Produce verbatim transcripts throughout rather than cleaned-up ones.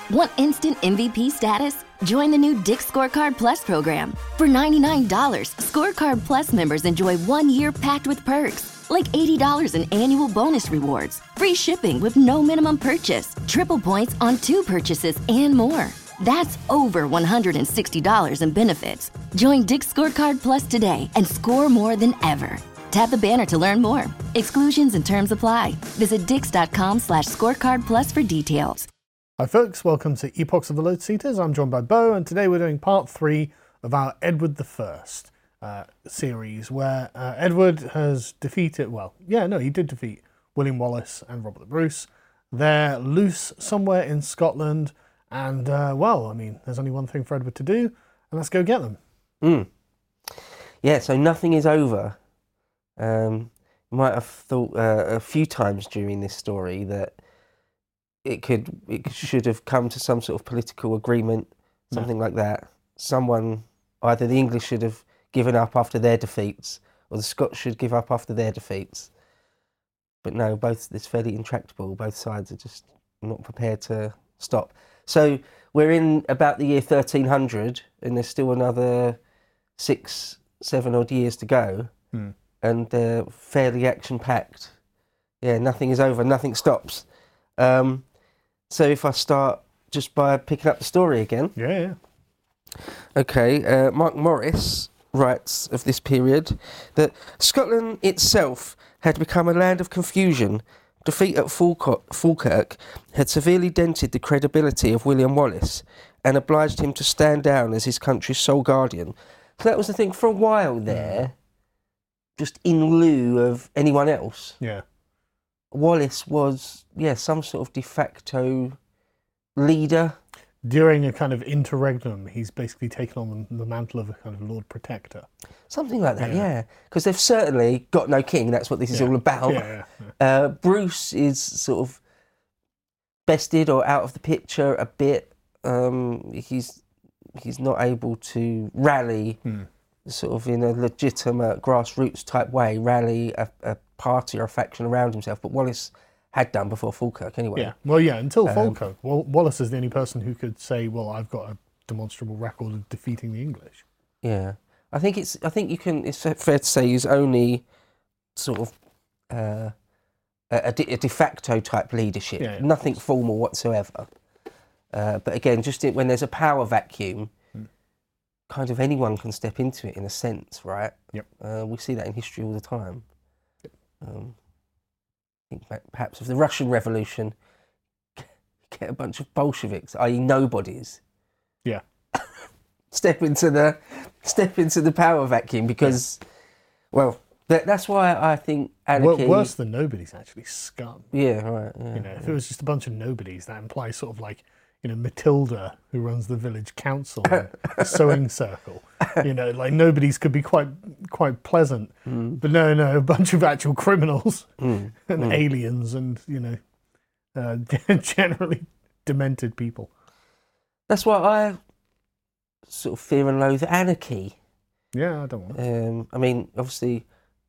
Want instant M V P status? Join the new Dick's Scorecard Plus program. For ninety-nine dollars, Scorecard Plus members enjoy one year packed with perks, like eighty dollars in annual bonus rewards, free shipping with no minimum purchase, triple points on two purchases, and more. That's over one hundred sixty dollars in benefits. Join Dick's Scorecard Plus today and score more than ever. Tap the banner to learn more. Exclusions and terms apply. Visit dix.com slash scorecard plus for details. Hi folks, welcome to Epochs of the Lotus Eaters. I'm joined by Bo, and today we're doing part three of our Edward the First uh, series, where uh, Edward has defeated, well, yeah, no, he did defeat William Wallace and Robert the Bruce. They're loose somewhere in Scotland, and, uh, well, I mean, there's only one thing for Edward to do, and let's go get them. Mm. Yeah, so nothing is over. Um, you might have thought uh, a few times during this story that it could, it should have come to some sort of political agreement, something no. like that. Someone, either the English should have given up after their defeats, or the Scots should give up after their defeats. But no, both it's fairly intractable. Both sides are just not prepared to stop. So we're in about the year thirteen hundred, and there's still another six, seven odd years to go. Hmm. And they're fairly action-packed. Yeah, nothing is over, nothing stops. Um, so if I start just by picking up the story again. Yeah, yeah. Okay, uh, Mark Morris writes of this period that Scotland itself had become a land of confusion. Defeat at Falkirk, Falkirk had severely dented the credibility of William Wallace and obliged him to stand down as his country's sole guardian. So that was the thing for a while there. Just in lieu of anyone else. Yeah. Wallace was, yeah, some sort of de facto leader. During a kind of interregnum, he's basically taken on the, the mantle of a kind of Lord Protector. Something like that, yeah. Because yeah. they've certainly got no king, that's what this is yeah. all about. Yeah, yeah, yeah. Uh, Bruce is sort of bested or out of the picture a bit. Um, he's he's not able to rally... Hmm. sort of in a legitimate grassroots type way, rally a, a party or a faction around himself, but Wallace had done before Falkirk anyway. Yeah, well, yeah, until um, Falkirk. Well, Wallace is the only person who could say, well, I've got a demonstrable record of defeating the English. Yeah, I think it's, I think you can, it's fair to say he's only sort of uh, a, de, a de facto type leadership, yeah, yeah, nothing formal whatsoever. Uh, but again, just in, when there's a power vacuum, kind of anyone can step into it in a sense, right? Yep. Uh, we see that in history all the time. Yep. Um, I think perhaps of the Russian Revolution, get a bunch of Bolsheviks, that is nobodies. Yeah. step into the step into the power vacuum because, yeah. well, that, that's why I think anarchy... Worse than nobodies, actually, scum. Yeah, right. Yeah, you know, if yeah. it was just a bunch of nobodies, that implies sort of like, you know, Matilda, who runs the village council, and the sewing circle. You know, like nobodies could be quite quite pleasant, mm. but no, no, a bunch of actual criminals mm. and mm. aliens, and you know, uh, generally demented people. That's why I sort of fear and loathe anarchy. Yeah, I don't want it. Um, I mean, obviously,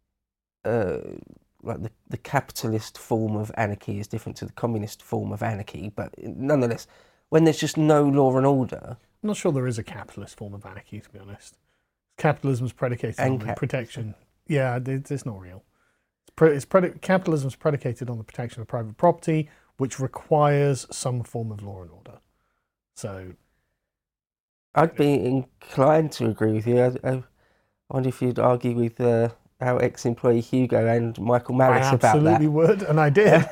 uh, like the the capitalist form of anarchy is different to the communist form of anarchy, but nonetheless. When there's just no law and order. I'm not sure there is a capitalist form of anarchy, to be honest. Capitalism's predicated and on cap- the protection. Yeah, it, it's not real. It's, pre- it's predi- capitalism's predicated on the protection of private property, which requires some form of law and order. So, I'd be inclined to agree with you. I, I wonder if you'd argue with uh, our ex-employee Hugo and Michael Malice about that. I absolutely would, and I did.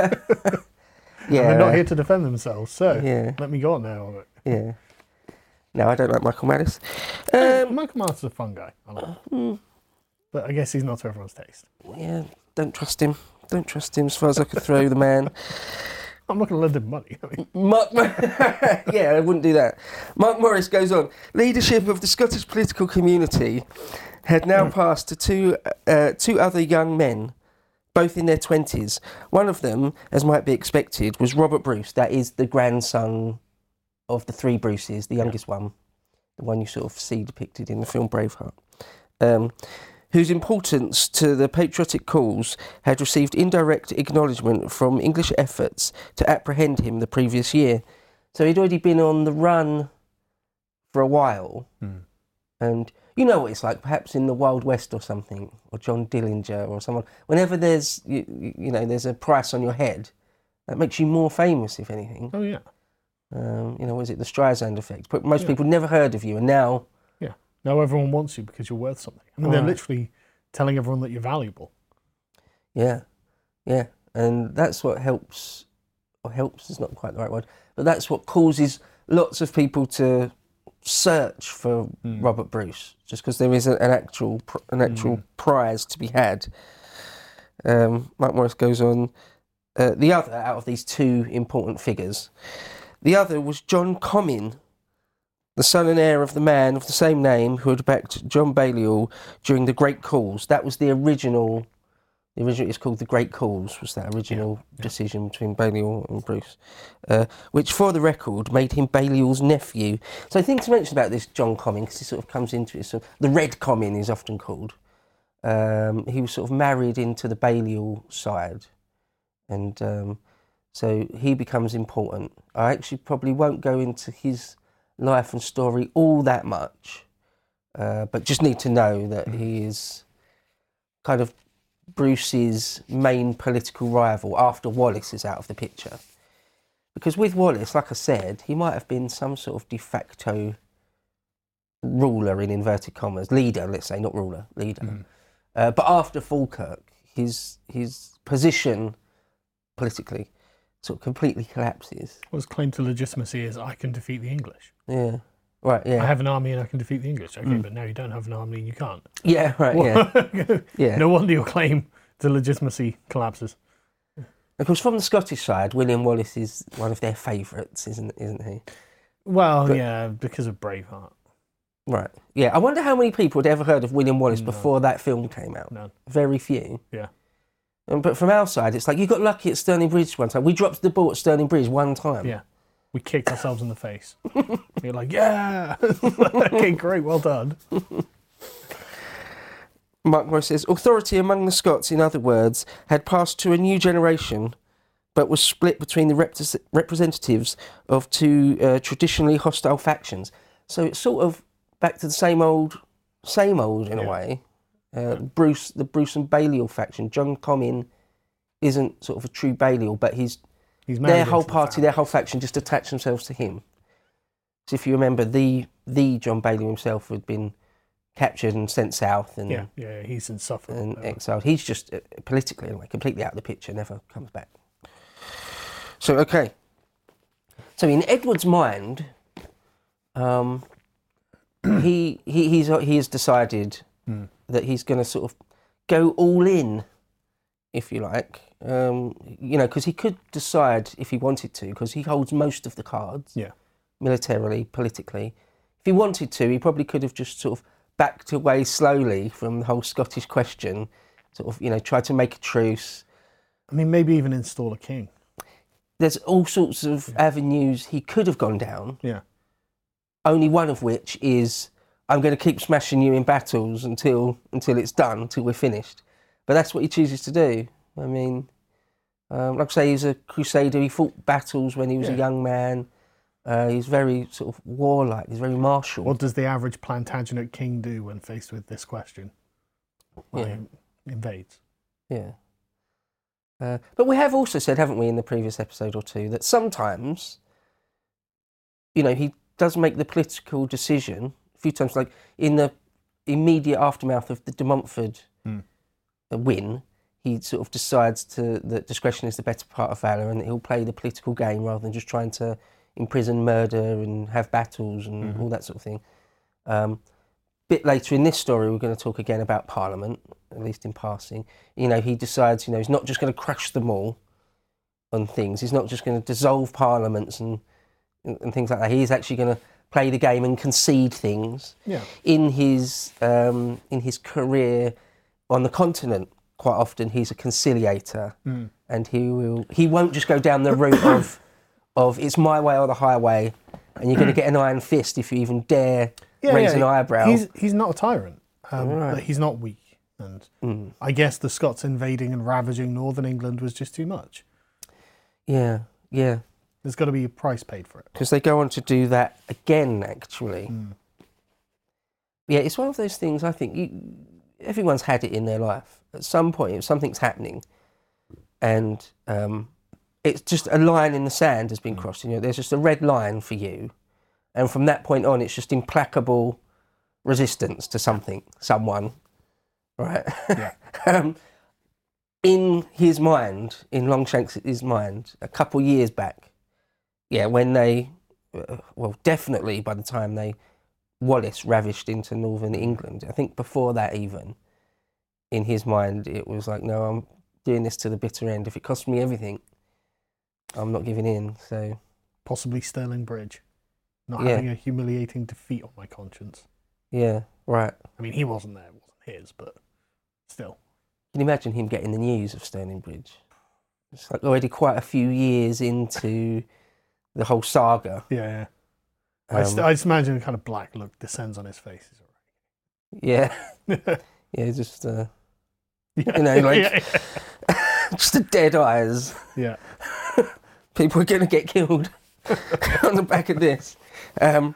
Yeah, and they're not here to defend themselves, so yeah. let me go on there on it. Yeah. No, I don't like Michael Malice. Um, Um, Michael Malice is a fun guy, I like him. mm, But I guess he's not to everyone's taste. yeah, don't trust him. Don't trust him as far as I could throw the man. I'm not going to lend him money. I mean. Mark, yeah, I wouldn't do that. Mark Morris goes on. Leadership of the Scottish political community had now passed to two uh, two other young men, both in their twenties. One of them, as might be expected, was Robert Bruce. That is the grandson of the three Bruces, the youngest one, the one you sort of see depicted in the film Braveheart, um, whose importance to the patriotic cause had received indirect acknowledgement from English efforts to apprehend him the previous year. So he'd already been on the run for a while. Mm. And you know what it's like, perhaps in the Wild West or something, or John Dillinger or someone. Whenever there's, you, you know, there's a price on your head, that makes you more famous, if anything. Oh, yeah. Um, you know, what is it, the Streisand effect? But most Yeah. people never heard of you, and now... Yeah. Now everyone wants you because you're worth something. I mean, they're Right. literally telling everyone that you're valuable. Yeah, yeah. And that's what helps, or helps is not quite the right word, but that's what causes lots of people to search for Mm. Robert Bruce, just because there is a, an actual pr- an actual Mm. prize to be had. Um, Mark Morris goes on, uh, the other out of these two important figures, the other was John Comyn, the son and heir of the man of the same name who had backed John Balliol during the Great Cause. That was the original, the original, it's called the Great Cause, was that original yeah. decision between Balliol and Bruce, uh, which for the record made him Balliol's nephew. So I think to mention about this John Comyn, because he sort of comes into it, so the Red Comyn is often called. Um, he was sort of married into the Balliol side, and um, so he becomes important. I actually probably won't go into his life and story all that much, uh, but just need to know that he is kind of Bruce's main political rival after Wallace is out of the picture. Because with Wallace, like I said, he might have been some sort of de facto ruler in inverted commas, leader, let's say, not ruler, leader. Mm. Uh, but after Falkirk, his his position politically sort of completely collapses. Well, his claim to legitimacy is, I can defeat the English. Yeah, right. Yeah, I have an army and I can defeat the English. Okay, Mm. but now you don't have an army and you can't. yeah, right. Yeah, yeah. No wonder your claim to legitimacy collapses. Of course, from the Scottish side, William Wallace is one of their favourites, isn't isn't he? Well, But- yeah, because of Braveheart. Right. Yeah. I wonder how many people had ever heard of William Wallace No. before that film came out. None. Very few. Yeah. Um, but from our side, it's like you got lucky at Stirling Bridge one time. We dropped the ball at Stirling Bridge one time. Yeah. We kicked ourselves in the face. You're like, yeah! Okay, great, well done. Mark Morris says, authority among the Scots, in other words, had passed to a new generation, but was split between the repres- representatives of two uh, traditionally hostile factions. So it's sort of back to the same old, same old in Yeah. a way. Uh, Bruce, the Bruce and Balliol faction. John Comyn isn't sort of a true Balliol, but he's He's married their whole into the party, family. their whole faction just attached themselves to him. So if you remember, the the John Balliol himself had been captured and sent south and, Yeah, yeah, he's in Suffolk. and uh, exiled. He's just, uh, politically anyway, completely out of the picture, never comes back. So, okay. So in Edward's mind, um, he, he, he's, he has decided Mm. that he's going to sort of go all in, if you like. Um, you know, because he could decide if he wanted to, because he holds most of the cards, Yeah. militarily, politically. If he wanted to, he probably could have just sort of backed away slowly from the whole Scottish question, sort of, you know, tried to make a truce. I mean, maybe even install a king. There's all sorts of avenues he could have gone down, Yeah. only one of which is, I'm going to keep smashing you in battles until until it's done, until we're finished. But that's what he chooses to do. I mean, um, like I say, he's a crusader. He fought battles when he was a Yeah. young man. Uh, he's very sort of warlike. He's very martial. What does the average Plantagenet king do when faced with this question? Well, Yeah. he invades. Yeah. Uh, but we have also said, haven't we, in the previous episode or two, that sometimes, you know, he does make the political decision a few times, like in the immediate aftermath of the De Montfort Mm. uh, win, he sort of decides to that discretion is the better part of valour, and that he'll play the political game rather than just trying to imprison, murder and have battles and Mhm. all that sort of thing. Um, bit later in this story, we're going to talk again about Parliament, at least in passing. You know, he decides, you know, he's not just going to crush them all on things. He's not just going to dissolve parliaments and, and, and things like that. He's actually going to play the game and concede things. Yeah. In his um, in his career on the continent, quite often he's a conciliator, Mm. and he will he won't just go down the route of of it's my way or the highway, and you're going to get an iron fist if you even dare Yeah, raise yeah, an eyebrow. He's, he's not a tyrant, um, Right. but he's not weak. And Mm. I guess the Scots invading and ravaging northern England was just too much. Yeah, yeah. There's got to be a price paid for it. Because they go on to do that again, actually. Mm. Yeah, it's one of those things, I think, you, everyone's had it in their life. At some point, if something's happening and um, it's just a line in the sand has been crossed, you know, there's just a red line for you. And from that point on, it's just implacable resistance to something, someone, right? Yeah. um, in his mind, in Longshanks' mind, a couple years back, yeah, when they, uh, well, definitely by the time they, Wallace ravished into northern England, I think before that even, in his mind, it was like, no, I'm doing this to the bitter end. If it costs me everything, I'm not giving in, so. Possibly Stirling Bridge. Not Yeah. having a humiliating defeat on my conscience. Yeah, right. I mean, he wasn't there, it wasn't his, but still. Can you imagine him getting the news of Stirling Bridge? It's like already quite a few years into the whole saga. Yeah, yeah. I, Um, st- I just imagine a kind of black look descends on his face. yeah, yeah, yeah, just uh, yeah. you know, like yeah, just the dead eyes. yeah. People are going to get killed on the back of this. Um,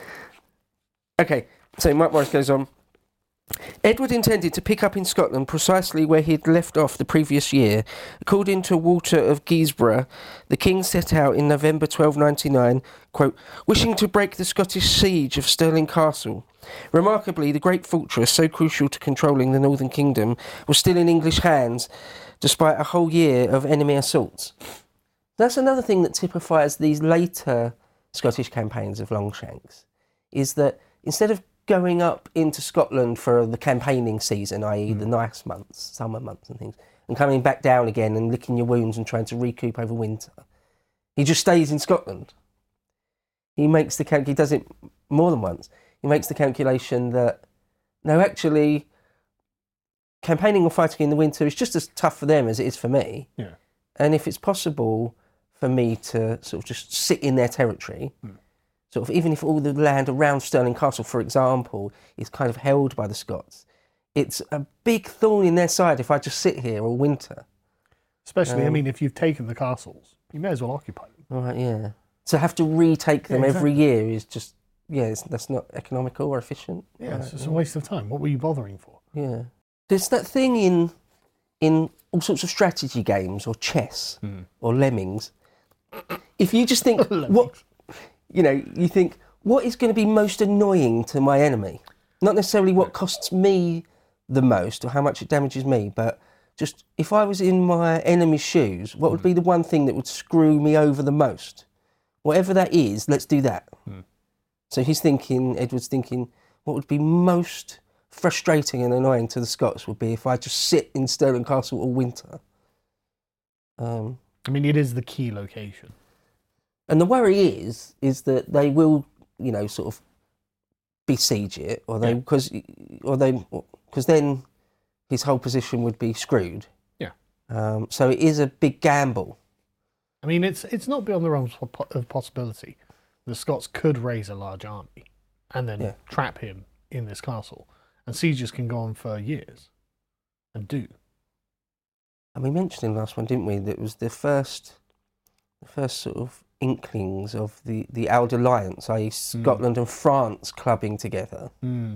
okay, so Mike Morris goes on. Edward intended to pick up in Scotland precisely where he had left off the previous year. According to Walter of Guisborough, the king set out in November twelve ninety-nine, quote, wishing to break the Scottish siege of Stirling Castle. Remarkably, the great fortress, so crucial to controlling the northern kingdom, was still in English hands, despite a whole year of enemy assaults. That's another thing that typifies these later Scottish campaigns of Longshanks, is that instead of going up into Scotland for the campaigning season, that is the nice months, summer months and things, and coming back down again and licking your wounds and trying to recoup over winter, he just stays in Scotland. He makes the calc- he does it more than once. He makes the calculation that, no, actually, campaigning or fighting in the winter is just as tough for them as it is for me. Yeah. And if it's possible for me to sort of just sit in their territory, Mm. sort of even if all the land around Stirling Castle, for example, is kind of held by the Scots, it's a big thorn in their side if I just sit here all winter. Especially, I Um, mean, if you've taken the castles, you may as well occupy them. All right, yeah. To have to retake them Yeah, every exactly. year is just, yeah, it's, that's not economical or efficient. Yeah, Right, it's just a waste of time. What were you bothering for? Yeah. There's that thing in in all sorts of strategy games or chess Mm. or lemmings. If you just think, Lemmings. what, you know, you think, what is going to be most annoying to my enemy? Not necessarily what costs me the most or how much it damages me, but just if I was in my enemy's shoes, what would be the one thing that would screw me over the most? Whatever that is, let's do that. Mm. So he's thinking, Edward's thinking, what would be most frustrating and annoying to the Scots would be if I just sit in Stirling Castle all winter. Um, I mean, it is the key location. and the worry is, is that they will, you know, sort of besiege it, or they, Yeah. because, or they, because then his whole position would be screwed. Yeah. Um, so it is a big gamble. I mean, it's it's not beyond the realms of po- of possibility. The Scots could raise a large army and then Yeah. trap him in this castle. And sieges can go on for years. And do. And we mentioned in the last one, didn't we, that it was the first, the first sort of inklings of the, the Old Alliance, that is Scotland and France clubbing together. Mm.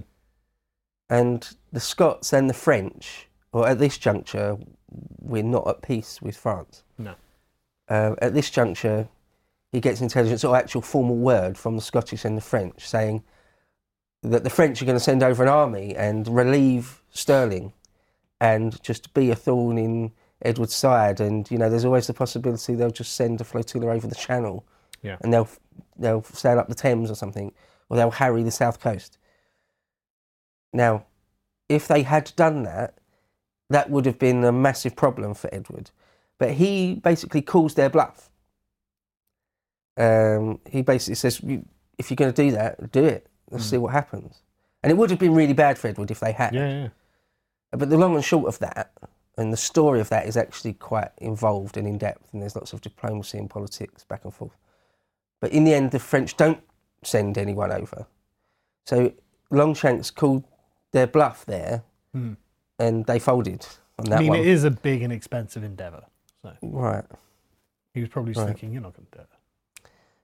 And the Scots and the French, or at this juncture, we're not at peace with France. No. Uh, at this juncture, he gets intelligence or actual formal word from the Scottish and the French saying that the French are going to send over an army and relieve Stirling and just be a thorn in Edward's side. And, you know, there's always the possibility they'll just send a flotilla over the Channel. Yeah. And they'll they'll sail up the Thames or something, or they'll harry the south coast. Now, if they had done that, that would have been a massive problem for Edward. But he basically calls their bluff. Um, he basically says, "You- if you're going to do that, do it. Let's Mm. see what happens." And it would have been really bad for Edward if they had. Yeah, yeah. But the long and short of that, and the story of that is actually quite involved and in-depth, and there's lots of diplomacy and politics back and forth. But in the end, the French don't send anyone over. So Longshanks called their bluff there, Mm. and they folded on that I mean, one. it is a big and expensive endeavour. So Right. he was probably just Right. thinking, you're not going to do it.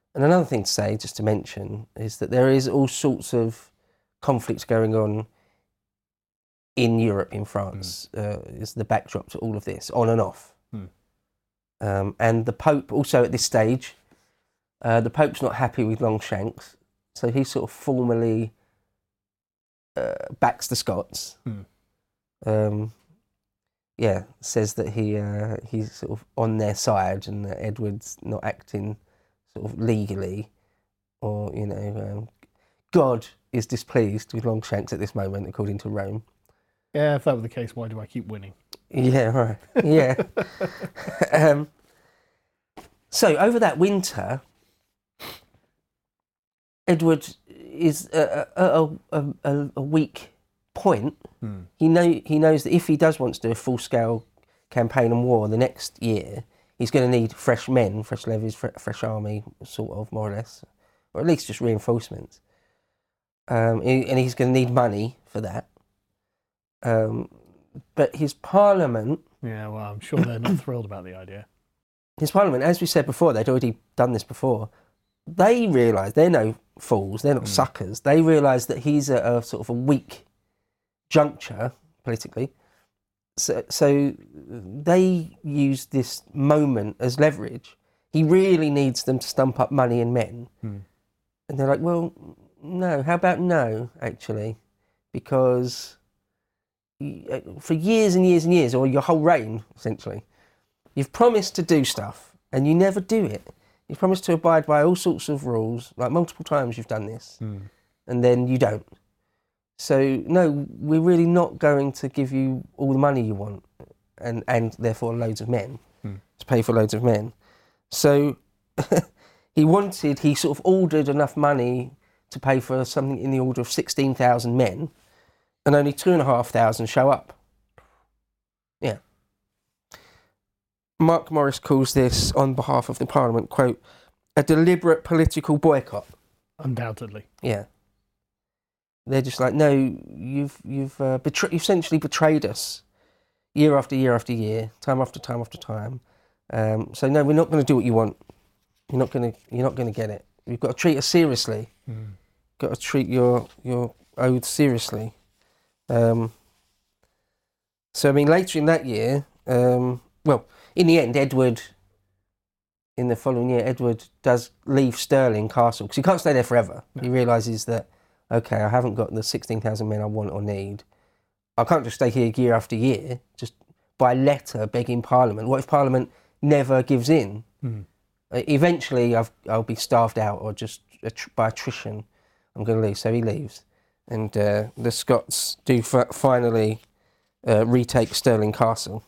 And another thing to say, just to mention, is that there is all sorts of conflicts going on in Europe, in France, mm. uh, is the backdrop to all of this, on and off. Mm. Um, and the Pope, also at this stage, uh, the Pope's not happy with Longshanks, so he sort of formally uh, backs the Scots. Mm. Um, yeah, says that he uh, he's sort of on their side and that Edward's not acting sort of legally, or, you know, um, God is displeased with Longshanks at this moment, according to Rome. Yeah, if that were the case, why do I keep winning? Yeah, right. Yeah. um, so over that winter, Edward is at a, a, a, a weak point. Hmm. He know he knows that if he does want to do a full scale campaign and war the next year, he's going to need fresh men, fresh levies, fre- fresh army, sort of, more or less, or at least just reinforcements. Um, and he's going to need money for that. Um, but his parliament... Yeah, well, I'm sure they're not thrilled about the idea. His parliament, as we said before, they'd already done this before, they realise, they're no fools, they're not mm. suckers, they realise that he's at a sort of a weak juncture, politically, so, so they use this moment as leverage. He really needs them to stump up money and men. Mm. And they're like, well, no, how about no, actually? Because... for years and years and years, or your whole reign, essentially, you've promised to do stuff and you never do it. You've promised to abide by all sorts of rules, like multiple times you've done this, mm. and then you don't. So, no, we're really not going to give you all the money you want, and, and therefore loads of men, mm. to pay for loads of men. So he wanted, he sort of ordered enough money to pay for something in the order of sixteen thousand men, and only two and a half thousand show up. Yeah. Mark Morris calls this, on behalf of the Parliament, quote, a deliberate political boycott. Undoubtedly. Yeah. They're just like, no, you've you've uh, betray- you've essentially betrayed us, year after year after year, time after time after time. Um, so no, we're not going to do what you want. You're not going to you're not going to get it. You've got to treat us seriously. Mm. Got to treat your your oaths seriously. Um, so, I mean, later in that year, um, well, in the end, Edward, in the following year, Edward does leave Stirling Castle, because he can't stay there forever. No. He realises that, okay, I haven't got the sixteen thousand men I want or need. I can't just stay here year after year, just by letter begging Parliament. What if Parliament never gives in? Mm. Uh, eventually, I've, I'll be starved out, or just att- by attrition, I'm going to leave. So he leaves. And uh, the Scots do f- finally uh, retake Stirling Castle.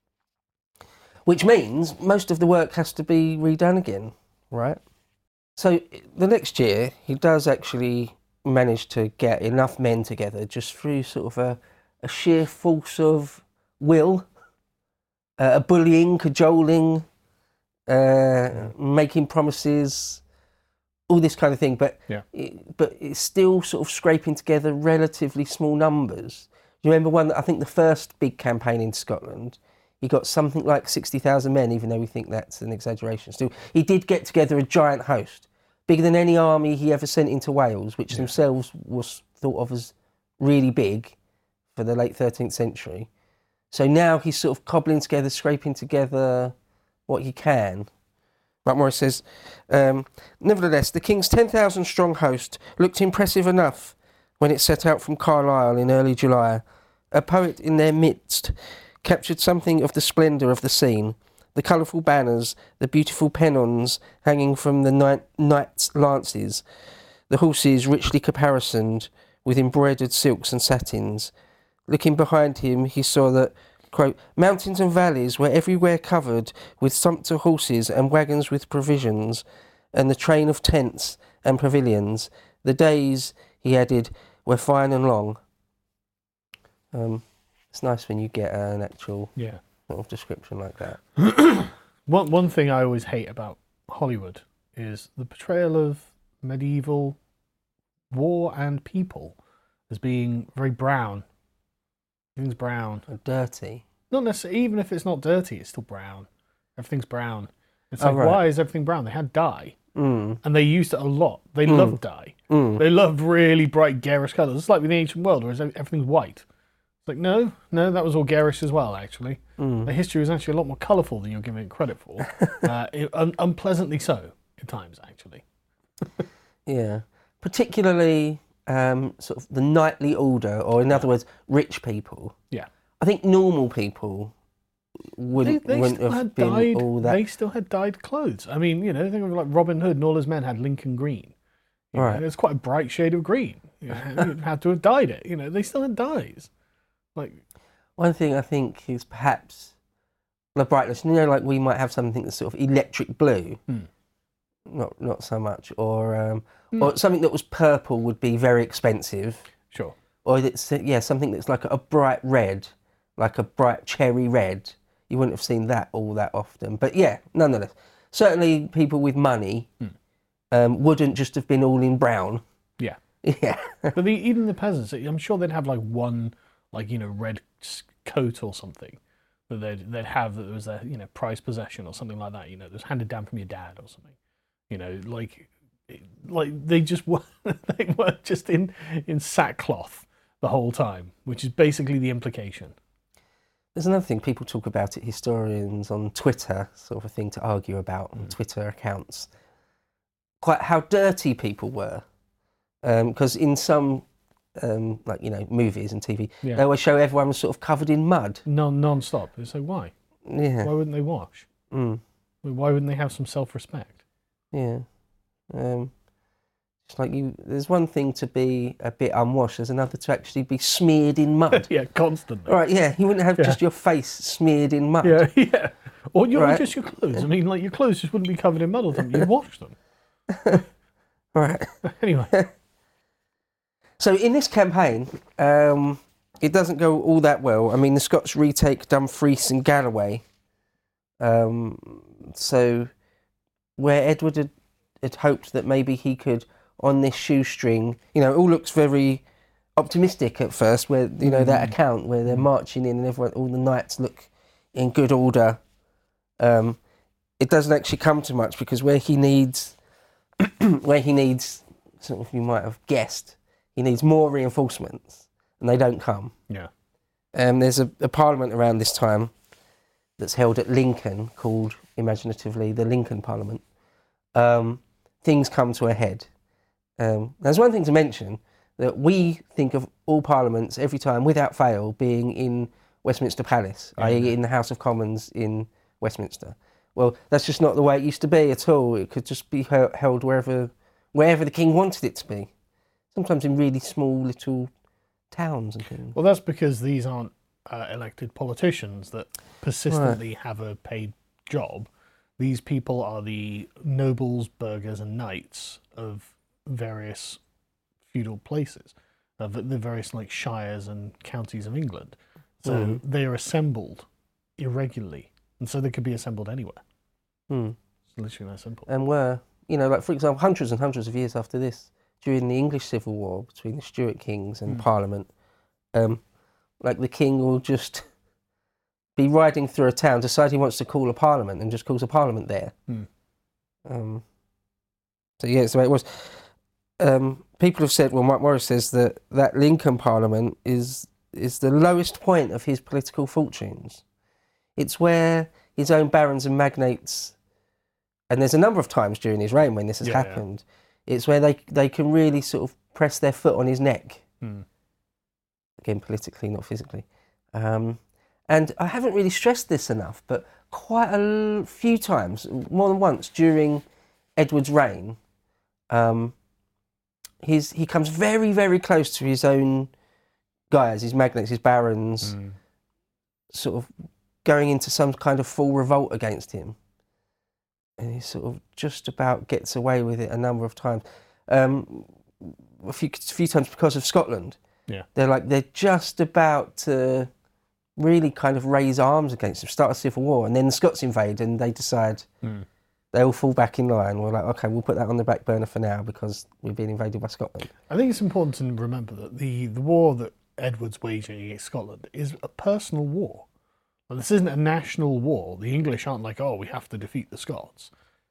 Which means most of the work has to be redone again, right? So the next year, he does actually manage to get enough men together, just through sort of a, a sheer force of will, uh, a bullying, cajoling, uh, making promises, all this kind of thing, but yeah. it, but it's still sort of scraping together relatively small numbers. You remember one, I think the first big campaign in Scotland, he got something like sixty thousand men, even though we think that's an exaggeration. Still, he did get together a giant host, bigger than any army he ever sent into Wales, which yeah. themselves was thought of as really big for the late thirteenth century. So now he's sort of cobbling together, scraping together what he can. Mark Morris says, um, nevertheless, the king's ten thousand strong host looked impressive enough when it set out from Carlisle in early July. A poet in their midst captured something of the splendour of the scene, the colourful banners, the beautiful pennons hanging from the knight, knights' lances, the horses richly caparisoned with embroidered silks and satins. Looking behind him, he saw that, quote, mountains and valleys were everywhere covered with sumpter horses and waggons with provisions, and the train of tents and pavilions. The days, he added, were fine and long. Um, it's nice when you get an actual yeah. sort of description like that. one, one thing I always hate about Hollywood is the portrayal of medieval war and people as being very brown. Everything's brown. Dirty. Not necessarily, even if it's not dirty, it's still brown. Everything's brown. It's Oh, like, right. why is everything brown? They had dye. Mm. And they used it a lot. They Mm. loved dye. Mm. They loved really bright, garish colours. It's like with the ancient world, where everything's white. It's like, no, no, that was all garish as well, actually. Mm. The history was actually a lot more colourful than you're giving it credit for. uh, it, un- unpleasantly so, at times, actually. Yeah. Particularly um, sort of the knightly order, or in other words, rich people. Yeah. I think normal people They, wouldn't, they wouldn't still have had been dyed. all that. They still had dyed clothes. I mean, you know, think of like Robin Hood and all his men had Lincoln green. You Right. know, it's quite a bright shade of green. You know, you'd have to have dyed it. You know, they still had dyes. Like, One thing I think is perhaps the brightness. You know, like we might have something that's sort of electric blue. Hmm. Not not so much, or um, Hmm. or something that was purple would be very expensive. sure. Or it's yeah, something that's like a bright red, like a bright cherry red. You wouldn't have seen that all that often. But yeah, nonetheless, certainly people with money Hmm. um, wouldn't just have been all in brown. Yeah. Yeah. But the, even the peasants, I'm sure they'd have like one, like, you know, red s- coat or something that they'd, they'd have that was their, you know, prized possession or something like that, you know, that was handed down from your dad or something. You know, like, like they just were, they were just in, in sackcloth the whole time, which is basically the implication. There's another thing, people talk about it, historians on Twitter, sort of a thing to argue about on Twitter accounts, quite how dirty people were. Because in some, um, like, you know, movies and T V, Yeah. they always show everyone was sort of covered in mud. Non, non-stop. So why? Yeah. Why wouldn't they wash? Mm. Why wouldn't they have some self-respect? Yeah. Um, it's like you, there's one thing to be a bit unwashed, there's another to actually be smeared in mud. Yeah, constantly. All right, yeah, you wouldn't have Yeah. just your face smeared in mud. Yeah, yeah. Or, your, or Right. just your clothes. I mean, like, your clothes just wouldn't be covered in mud or something. You'd wash them. Right. Anyway. So in this campaign, um, it doesn't go all that well. I mean, the Scots retake Dumfries and Galloway. Um, so where Edward had, had hoped that maybe he could, on this shoestring, you know, it all looks very optimistic at first, where, you know, that account where they're marching in and everyone, all the knights look in good order. Um, it doesn't actually come to much, because where he needs, where he needs, sort of, you might have guessed, he needs more reinforcements, and they don't come. Yeah. Um, there's a, a parliament around this time that's held at Lincoln, called, imaginatively, the Lincoln Parliament. Um, things come to a head. Um, there's one thing to mention, that we think of all parliaments every time, without fail, being in Westminster Palace, Yeah. that is in the House of Commons in Westminster. Well, that's just not the way it used to be at all. It could just be he- held wherever, wherever the king wanted it to be. Sometimes in really small little towns and things. Well, that's because these aren't uh, elected politicians that persistently have a paid job. These people are the nobles, burghers, and knights of various feudal places, of the various like shires and counties of England. So Mm. they are assembled irregularly, and so they could be assembled anywhere. Hmm. It's literally that simple. And were, you know, like for example, hundreds and hundreds of years after this, during the English Civil War between the Stuart kings and Mm. Parliament, um, like the king will just be riding through a town, decide he wants to call a parliament, and just calls a parliament there. Mm. Um, so yeah, so it was. Um, people have said, well, Mike Morris says that that Lincoln Parliament is is the lowest point of his political fortunes. It's where his own barons and magnates, and there's a number of times during his reign when this has Yeah, yeah. happened, it's where they they can really sort of press their foot on his neck. Mm. Again, politically, not physically. Um, and I haven't really stressed this enough, but quite a l- few times, more than once during Edward's reign, um, his, he comes very, very close to his own guys, his magnates, his barons, Mm. sort of going into some kind of full revolt against him. And he sort of just about gets away with it a number of times. Um, a few, a few times because of Scotland. Yeah. They're like, they're just about to really kind of raise arms against him, start a civil war, and then the Scots invade and they decide, Mm. they all fall back in line. We're like, okay, we'll put that on the back burner for now because we've been invaded by Scotland. I think it's important to remember that the, the war that Edward's waging against Scotland is a personal war. Well, this isn't a national war. The English aren't like, oh, we have to defeat the Scots.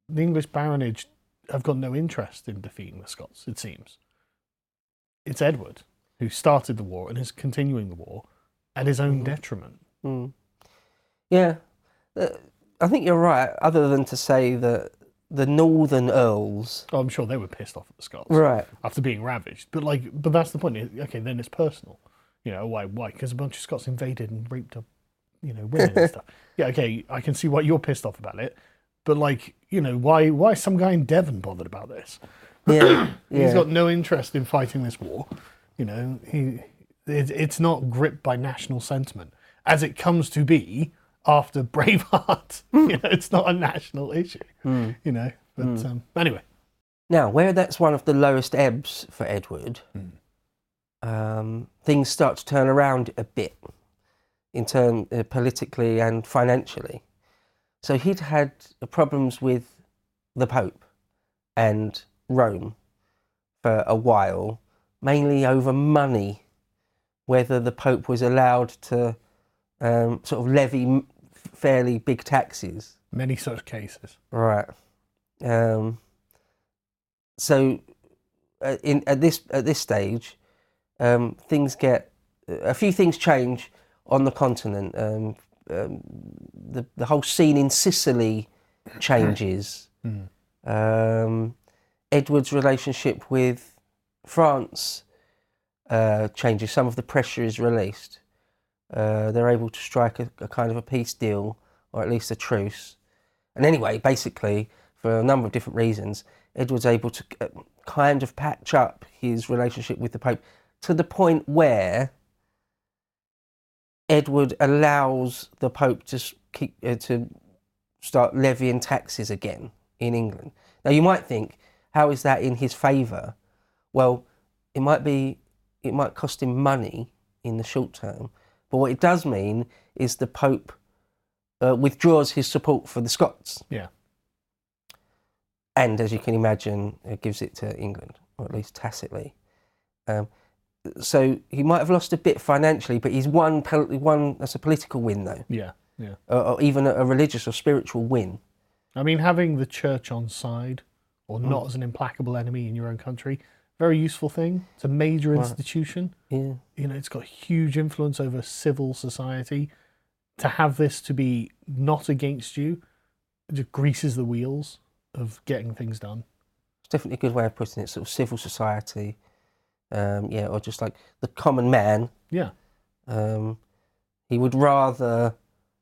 the English baronage have got no interest in defeating the Scots, it seems. It's Edward who started the war and is continuing the war at his own mm. detriment. Mm. Yeah, uh, I think you're right, other than to say that the northern earls... Oh, I'm sure they were pissed off at the Scots. Right. After being ravaged. But like, but that's the point. Okay, then it's personal. You know, why? Why? Because a bunch of Scots invaded and raped up, you know, women and stuff. Yeah, okay, I can see why you're pissed off about it. But like, you know, why why is some guy in Devon bothered about this? Yeah. He's yeah. got no interest in fighting this war. You know, he it, it's not gripped by national sentiment. As it comes to be after Braveheart, you know, it's not a national issue, mm. you know. But mm. um, anyway. Now, where that's one of the lowest ebbs for Edward, mm. um, things start to turn around a bit in term uh, politically and financially. So he'd had problems with the Pope and Rome for a while, mainly over money, whether the Pope was allowed to um, sort of levy fairly big taxes. Many such cases. Right. Um, so uh, in, at this at this stage, um, things get... A few things change on the continent. Um, um, the, the whole scene in Sicily changes. Mm. Um, Edward's relationship with France uh, changes. Some of the pressure is released. Uh, they're able to strike a, a kind of a peace deal, or at least a truce. And anyway, basically, for a number of different reasons, Edward's able to uh, kind of patch up his relationship with the Pope to the point where Edward allows the Pope to keep uh, to start levying taxes again in England. Now, you might think, how is that in his favour? Well, it might be, it might cost him money in the short term, but what it does mean is the Pope uh, withdraws his support for the Scots. Yeah. And, as you can imagine, it gives it to England, or at least tacitly. Um, so he might have lost a bit financially, but he's won, won as a political win, though. Yeah, yeah. Or, or even a, a religious or spiritual win. I mean, having the church on side, or mm. not as an implacable enemy in your own country, very useful thing. It's a major right. institution. Yeah. You know, it's got huge influence over civil society. To have this to be not against you, it just greases the wheels of getting things done. It's definitely a good way of putting it, sort of civil society. Um, yeah, or just like the common man. Yeah. Um, he would rather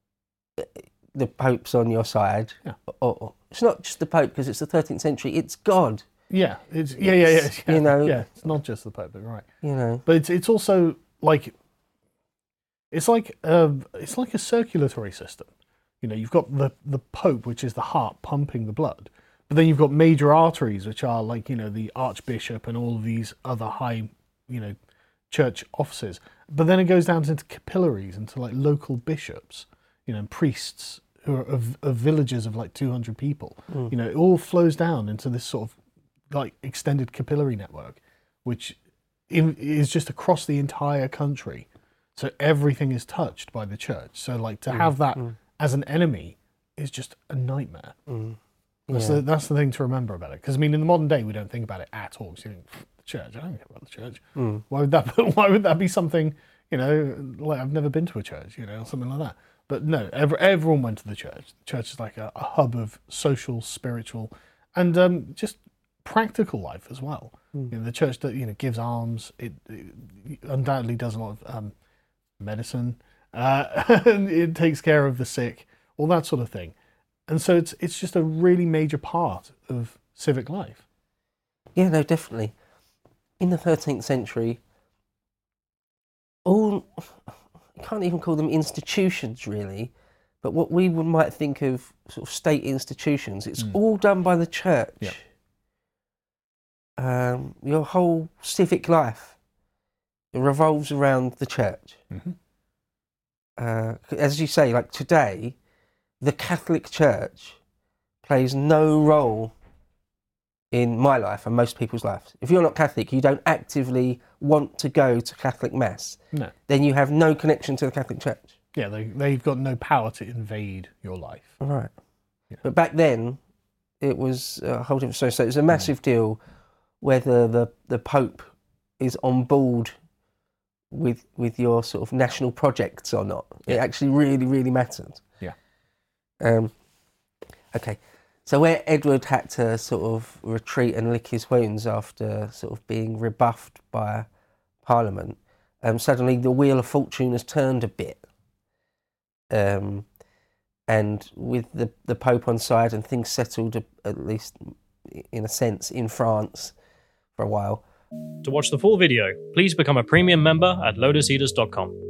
the Pope's on your side. Yeah. Or, or it's not just the Pope, because it's the thirteenth century. It's God. Yeah. It's yeah, yeah, yeah, yeah. You know. Yeah. It's not just the Pope, but right. You know. But it's it's also like it's like a, it's like a circulatory system. You know, you've got the the Pope, which is the heart pumping the blood. But then you've got major arteries, which are like, you know, the Archbishop and all of these other high, you know, church offices. But then it goes down into capillaries, into like local bishops, you know, and priests who are of, of villages of like two hundred people. Mm. You know, it all flows down into this sort of like extended capillary network, which in, is just across the entire country. So everything is touched by the church. So like to mm. have that mm. as an enemy is just a nightmare. Mm. That's, yeah. the, that's the thing to remember about it. Because, I mean, in the modern day, we don't think about it at all. So you think, the church, I don't care about the church. Mm. Why would that Why would that be something, you know, like I've never been to a church, you know, or something like that. But no, every, everyone went to the church. The church is like a, a hub of social, spiritual, and um, just practical life as well. Mm. You know, the church that, you know, gives alms. It, it undoubtedly does a lot of um, medicine. Uh, it takes care of the sick, all that sort of thing. And so it's it's just a really major part of civic life. Yeah, no, definitely. In the thirteenth century, all, you can't even call them institutions really, but what we would, might think of sort of state institutions, it's mm. all done by the church. Yep. Um, your whole civic life, it revolves around the church. Mm-hmm. Uh, as you say, like today, the Catholic Church plays no role in my life and most people's lives. If you're not Catholic, you don't actively want to go to Catholic Mass, no. then you have no connection to the Catholic Church. Yeah, they, they've got no power to invade your life. Right. Yeah. But back then, it was a whole different story. So it's a massive deal whether the, the Pope is on board with with your sort of national projects or not. Yeah. It actually really, really mattered. Yeah. Um, okay. So where Edward had to sort of retreat and lick his wounds after sort of being rebuffed by Parliament, um, suddenly the wheel of fortune has turned a bit. Um, and with the, the Pope on side and things settled, at least in a sense, in France for a while. To watch the full video, please become a premium member at lotus eaters dot com.